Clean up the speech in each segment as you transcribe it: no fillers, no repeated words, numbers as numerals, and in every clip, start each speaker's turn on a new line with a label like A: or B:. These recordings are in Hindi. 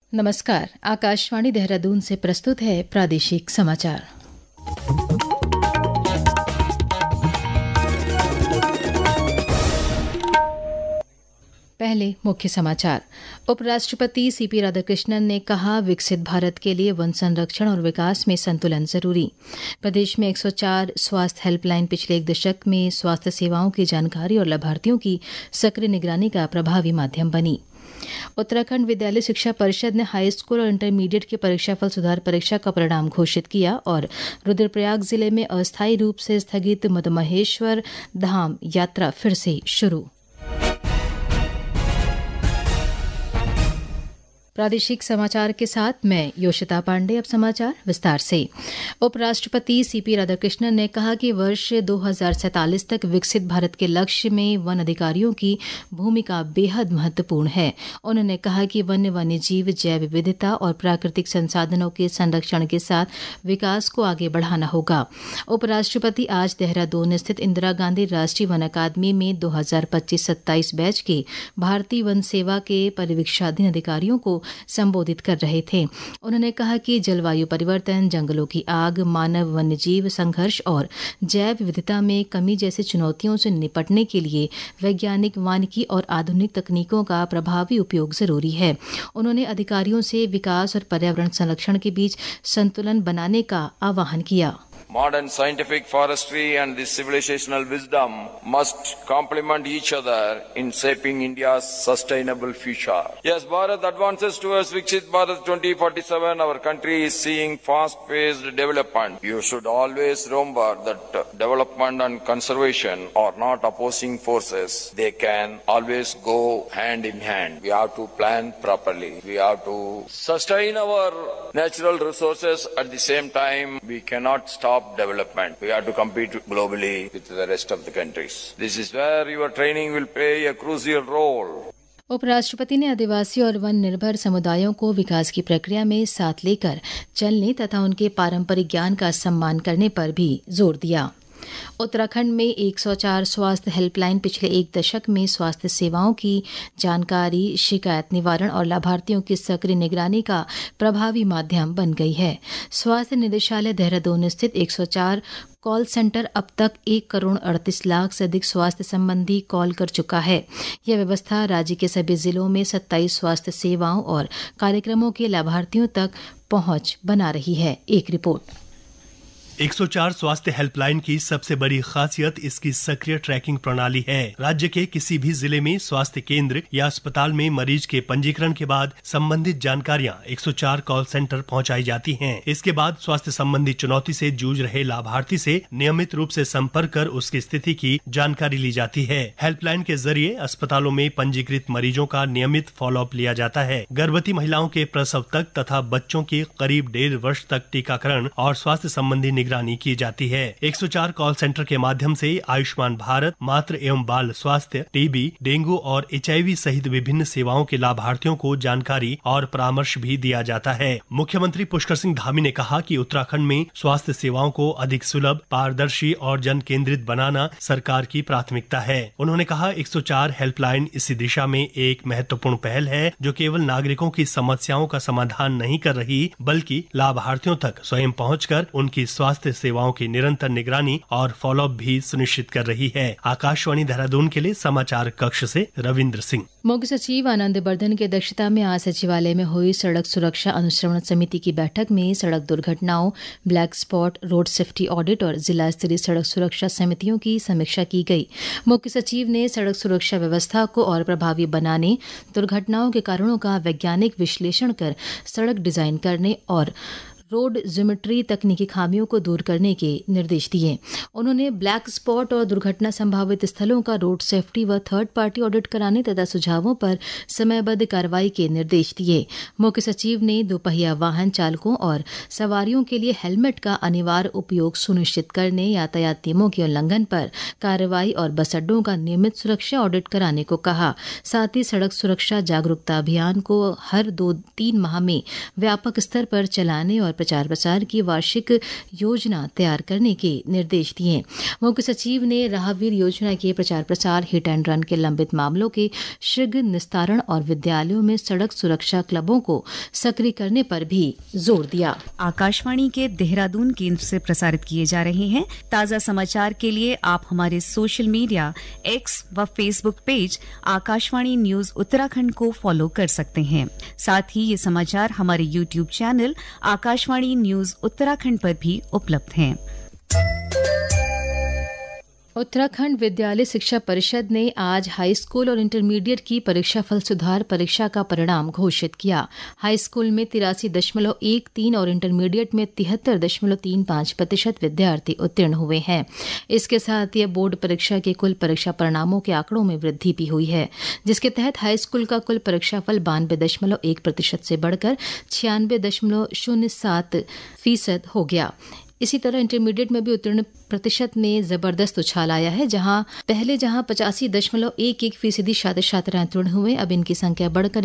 A: नमस्कार। आकाशवाणी देहरादून से प्रस्तुत है प्रादेशिक समाचार। पहले मुख्य समाचार। उपराष्ट्रपति सीपी राधाकृष्णन ने कहा, विकसित भारत के लिए वन संरक्षण और विकास में संतुलन जरूरी। प्रदेश में 104 स्वास्थ्य हेल्पलाइन पिछले एक दशक में स्वास्थ्य सेवाओं की जानकारी और लाभार्थियों की सक्रिय निगरानी का प्रभावी माध्यम बनी। उत्तराखंड विद्यालय शिक्षा परिषद ने हाई स्कूल और इंटरमीडिएट के परीक्षाफल सुधार परीक्षा का परिणाम घोषित किया और रुद्रप्रयाग जिले में अस्थायी रूप से स्थगित मधुमहेश्वर धाम यात्रा फिर से शुरू। प्रादेशिक समाचार के साथ मैं योशिता पांडे। अब समाचार विस्तार से। उपराष्ट्रपति सीपी राधाकृष्णन ने कहा कि वर्ष 2047 तक विकसित भारत के लक्ष्य में वन अधिकारियों की भूमिका बेहद महत्वपूर्ण है। उन्होंने कहा कि वन्य जीव, जैव विविधता और प्राकृतिक संसाधनों के संरक्षण के साथ विकास को आगे बढ़ाना होगा। उपराष्ट्रपति आज देहरादून स्थित इंदिरा गांधी राष्ट्रीय वन अकादमी में 2025-27 बैच के भारतीय वन सेवा के परिवीक्षाधीन अधिकारियों को संबोधित कर रहे थे। उन्होंने कहा कि जलवायु परिवर्तन, जंगलों की आग, मानव वन्यजीव संघर्ष और जैव विविधता में कमी जैसी चुनौतियों से निपटने के लिए वैज्ञानिक, वानिकी और आधुनिक तकनीकों का प्रभावी उपयोग जरूरी है। उन्होंने अधिकारियों से विकास और पर्यावरण संरक्षण के बीच संतुलन बनाने का आह्वान किया।
B: Modern scientific forestry and the civilizational wisdom must complement each other in shaping India's sustainable future. As Bharat advances towards Viksit Bharat 2047, our country is seeing fast-paced development. You should always remember that development and conservation are not opposing forces. They can always go hand in hand. We have to plan properly. We have to sustain our natural resources. At the same time, we cannot stop development. We have to compete globally with the rest of the countries. This is where your training will play a crucial role.
A: उपराष्ट्रपति ने आदिवासी और वन निर्भर समुदायों को विकास की प्रक्रिया में साथ लेकर चलने तथा उनके पारंपरिक ज्ञान का सम्मान करने पर भी जोर दिया। उत्तराखंड में 104 स्वास्थ्य हेल्पलाइन पिछले एक दशक में स्वास्थ्य सेवाओं की जानकारी, शिकायत निवारण और लाभार्थियों की सक्रिय निगरानी का प्रभावी माध्यम बन गई है। स्वास्थ्य निदेशालय देहरादून स्थित 104 कॉल सेंटर अब तक 1 करोड़ 38 लाख से अधिक स्वास्थ्य संबंधी कॉल कर चुका है। यह व्यवस्था राज्य के सभी जिलों में 27 स्वास्थ्य सेवाओं और कार्यक्रमों के लाभार्थियों तक पहुंच बना रही है। एक रिपोर्ट।
C: 104 स्वास्थ्य हेल्पलाइन की सबसे बड़ी खासियत इसकी सक्रिय ट्रैकिंग प्रणाली है। राज्य के किसी भी जिले में स्वास्थ्य केंद्र या अस्पताल में मरीज के पंजीकरण के बाद संबंधित जानकारियां 104 कॉल सेंटर पहुंचाई जाती हैं। इसके बाद स्वास्थ्य संबंधी चुनौती से जूझ रहे लाभार्थी से नियमित रूप से संपर्क कर उसकी स्थिति की जानकारी ली जाती है। हेल्पलाइन के जरिए अस्पतालों में पंजीकृत मरीजों का नियमित फॉलोअप लिया जाता है। गर्भवती महिलाओं के प्रसव तक तथा बच्चों के करीब 1.5 वर्ष तक टीकाकरण और स्वास्थ्य संबंधी निगरानी की जाती है। 104 कॉल सेंटर के माध्यम से आयुष्मान भारत, मातृ एवं बाल स्वास्थ्य, टीबी, डेंगू और HIV सहित विभिन्न सेवाओं के लाभार्थियों को जानकारी और परामर्श भी दिया जाता है। मुख्यमंत्री पुष्कर सिंह धामी ने कहा कि उत्तराखंड में स्वास्थ्य सेवाओं को अधिक सुलभ, पारदर्शी और जन केंद्रित बनाना सरकार की प्राथमिकता है। उन्होंने कहा, 104 हेल्पलाइन इसी दिशा में एक महत्वपूर्ण पहल है, जो केवल नागरिकों की समस्याओं का समाधान नहीं कर रही, बल्कि लाभार्थियों तक स्वयं पहुंचकर उनकी स्वास्थ्य सेवाओं की निरंतर निगरानी और फॉलोअप भी सुनिश्चित कर रही है। आकाशवाणी देहरादून के लिए समाचार कक्ष से रविंद्र सिंह।
A: मुख्य सचिव आनंद बर्धन की अध्यक्षता में आज सचिवालय में हुई सड़क सुरक्षा अनुश्रवण समिति की बैठक में सड़क दुर्घटनाओं, black spot, road safety audit और जिला स्तरीय सड़क सुरक्षा समितियों की समीक्षा की गई। मुख्य सचिव ने सड़क सुरक्षा व्यवस्था को और प्रभावी बनाने, दुर्घटनाओं के कारणों का वैज्ञानिक विश्लेषण कर सड़क डिजाइन करने और रोड ज्योमेट्री तकनीकी खामियों को दूर करने के निर्देश दिए। उन्होंने ब्लैक स्पॉट और दुर्घटना संभावित स्थलों का रोड सेफ्टी व थर्ड पार्टी ऑडिट कराने तथा सुझावों पर समयबद्ध कार्रवाई के निर्देश दिए। मुख्य सचिव ने दोपहिया वाहन चालकों और सवारियों के लिए हेलमेट का अनिवार्य उपयोग सुनिश्चित करने, यातायात नियमों के उल्लंघन पर कार्रवाई और बस अड्डों का नियमित सुरक्षा ऑडिट कराने को कहा। साथ ही सड़क सुरक्षा जागरूकता अभियान को हर 2-3 माह में व्यापक स्तर पर चलाने और प्रचार प्रसार की वार्षिक योजना तैयार करने के निर्देश दिए। मुख्य सचिव ने राहवीर योजना के प्रचार प्रसार, हिट एंड रन के लंबित मामलों के शीघ्र निस्तारण और विद्यालयों में सड़क सुरक्षा क्लबों को सक्रिय करने पर भी जोर दिया।
D: आकाशवाणी के देहरादून केंद्र से प्रसारित किए जा रहे हैं ताजा समाचार के लिए आप हमारे सोशल मीडिया एक्स व Facebook page Akashvani news Uttarakhand को फॉलो कर सकते हैं। साथ ही ये समाचार हमारे YouTube channel Akashvani news Uttarakhand पर भी उपलब्ध हैं।
A: उत्तराखंड विद्यालय शिक्षा परिषद ने आज हाई स्कूल और इंटरमीडिएट की परीक्षाफल सुधार परीक्षा का परिणाम घोषित किया। हाई स्कूल में 83.13 और इंटरमीडिएट में 73.35% विद्यार्थी उत्तीर्ण हुए हैं। इसके साथ ही बोर्ड परीक्षा के कुल परीक्षा परिणामों के आंकड़ों में वृद्धि भी हुई है, जिसके तहत हाई स्कूल का कुल परीक्षाफल 92.1% से बढ़कर 96.07% हो गया। इसी तरह इंटरमीडिएट में भी उत्तीर्ण प्रतिशत में जबरदस्त उछाल आया है। जहां 85.11% छात्र छात्राएं उत्तीर्ण हुए, अब इनकी संख्या बढ़कर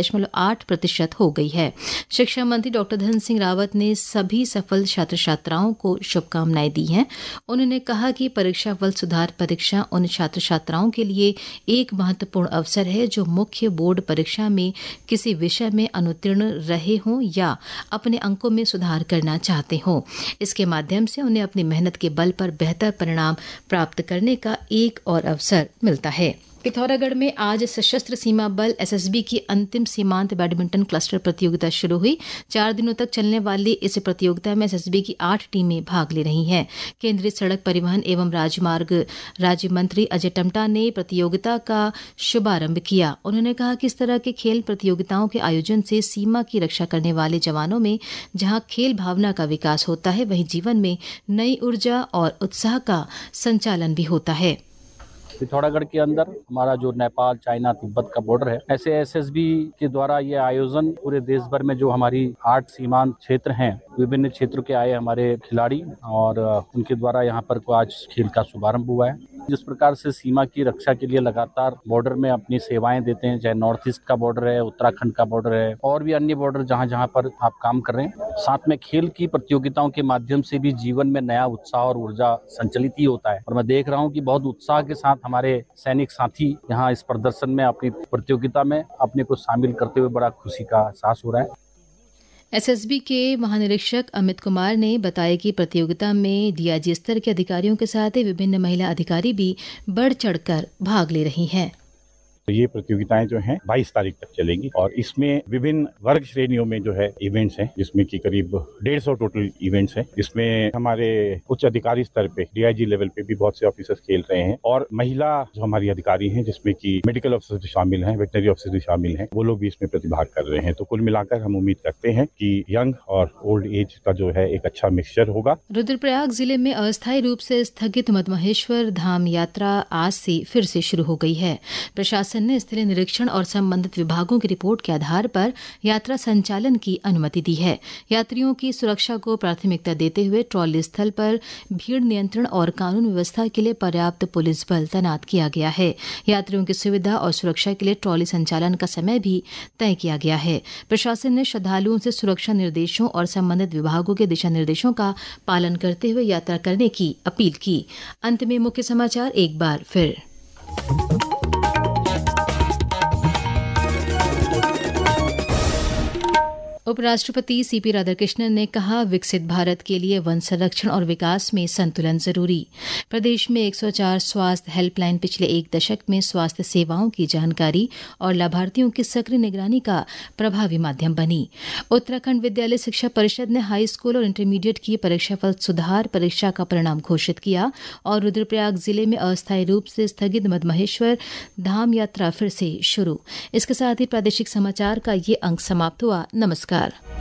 A: 91.8% हो गई है। शिक्षा मंत्री डॉक्टर धन सिंह रावत ने सभी सफल छात्र छात्राओं को शुभकामनाएं दी हैं। उन्होंने कहा कि परीक्षाफल सुधार परीक्षा उन छात्र छात्राओं के लिए एक महत्वपूर्ण अवसर है जो मुख्य बोर्ड परीक्षा में किसी विषय में अनुत्तीर्ण रहे हों या अपने अंकों में सुधार करना चाहते हों। इसके माध्यम से उन्हें अपनी मेहनत के बल पर बेहतर परिणाम प्राप्त करने का एक और अवसर मिलता है। पिथौरागढ़ में आज सशस्त्र सीमा बल एसएसबी की अंतिम सीमांत बैडमिंटन क्लस्टर प्रतियोगिता शुरू हुई। 4 दिनों तक चलने वाली इस प्रतियोगिता में एसएसबी की 8 टीमें भाग ले रही हैं। केंद्रीय सड़क परिवहन एवं राजमार्ग राज्य मंत्री अजय टम्टा ने प्रतियोगिता का शुभारंभ किया। उन्होंने कहा कि इस तरह के खेल प्रतियोगिताओं के आयोजन से सीमा की रक्षा करने वाले जवानों में जहां खेल भावना का विकास होता है, वहीं जीवन में नई ऊर्जा और उत्साह का संचालन भी होता है।
E: पिथौरागढ़ के अंदर हमारा जो नेपाल, चाइना, तिब्बत का बॉर्डर है, ऐसे एसएसबी के द्वारा ये आयोजन पूरे देश भर में जो हमारी 8 सीमांत क्षेत्र हैं, विभिन्न क्षेत्रों के आए हमारे खिलाड़ी और उनके द्वारा यहाँ पर आज खेल का शुभारंभ हुआ है। जिस प्रकार से सीमा की रक्षा के लिए लगातार बॉर्डर में अपनी सेवाएं देते हैं, चाहे नॉर्थ ईस्ट का बॉर्डर है, उत्तराखंड का बॉर्डर है और भी अन्य बॉर्डर जहाँ जहाँ पर आप काम कर रहे हैं, साथ में खेल की प्रतियोगिताओं के माध्यम से भी जीवन में नया उत्साह और ऊर्जा संचलित ही होता है। और मैं देख रहा हूँ कि बहुत उत्साह के साथ हमारे सैनिक साथी यहाँ इस प्रदर्शन में अपनी प्रतियोगिता में अपने को शामिल करते हुए बड़ा खुशी का एहसास हो रहा है।
A: एसएसबी के महानिरीक्षक अमित कुमार ने बताया कि प्रतियोगिता में डीआईजी स्तर के अधिकारियों के साथ ही विभिन्न महिला अधिकारी भी बढ़ चढ़कर भाग ले रही हैं।
F: ये प्रतियोगिताएं जो हैं 22 तारीख तक चलेंगी और इसमें विभिन्न वर्ग श्रेणियों में जो है इवेंट्स हैं, जिसमें कि करीब 150 टोटल इवेंट्स हैं। इसमें हमारे उच्च अधिकारी स्तर पे डीआईजी लेवल पे भी बहुत से ऑफिसर्स खेल रहे हैं और महिला जो हमारी अधिकारी हैं, जिसमें कि मेडिकल ऑफिसर भी शामिल हैं, वेटनरी ऑफिसर भी शामिल हैं, वो लोग भी इसमें प्रतिभाग कर रहे हैं। तो कुल मिलाकर हम उम्मीद करते हैं कि यंग और ओल्ड एज का जो है एक अच्छा मिक्सचर होगा।
A: रुद्रप्रयाग जिले में अस्थायी रूप से स्थगित मदमहेश्वर धाम यात्रा आज से फिर से शुरू हो गई है। प्रशासन ने स्थलीय निरीक्षण और संबंधित विभागों की रिपोर्ट के आधार पर यात्रा संचालन की अनुमति दी है। यात्रियों की सुरक्षा को प्राथमिकता देते हुए ट्रॉली स्थल पर भीड़ नियंत्रण और कानून व्यवस्था के लिए पर्याप्त पुलिस बल तैनात किया गया है। यात्रियों की सुविधा और सुरक्षा के लिए ट्रॉली संचालन का समय भी तय किया गया है। प्रशासन ने श्रद्धालुओं से सुरक्षा निर्देशों और संबंधित विभागों के दिशा निर्देशों का पालन करते हुए यात्रा करने की अपील की। अंत में मुख्य समाचार एक बार फिर। उपराष्ट्रपति सीपी राधाकृष्णन ने कहा, विकसित भारत के लिए वन संरक्षण और विकास में संतुलन जरूरी। प्रदेश में 104 स्वास्थ्य हेल्पलाइन पिछले 1 दशक में स्वास्थ्य सेवाओं की जानकारी और लाभार्थियों की सक्रिय निगरानी का प्रभावी माध्यम बनी। उत्तराखंड विद्यालय शिक्षा परिषद ने हाई स्कूल और इंटरमीडिएट की परीक्षाफल सुधार परीक्षा का परिणाम घोषित किया और रुद्रप्रयाग जिले में अस्थायी रूप से स्थगित मदमहेश्वर धाम यात्रा फिर से शुरू। इसके साथ ही प्रादेशिक समाचार का ये अंक समाप्त हुआ। नमस्कार।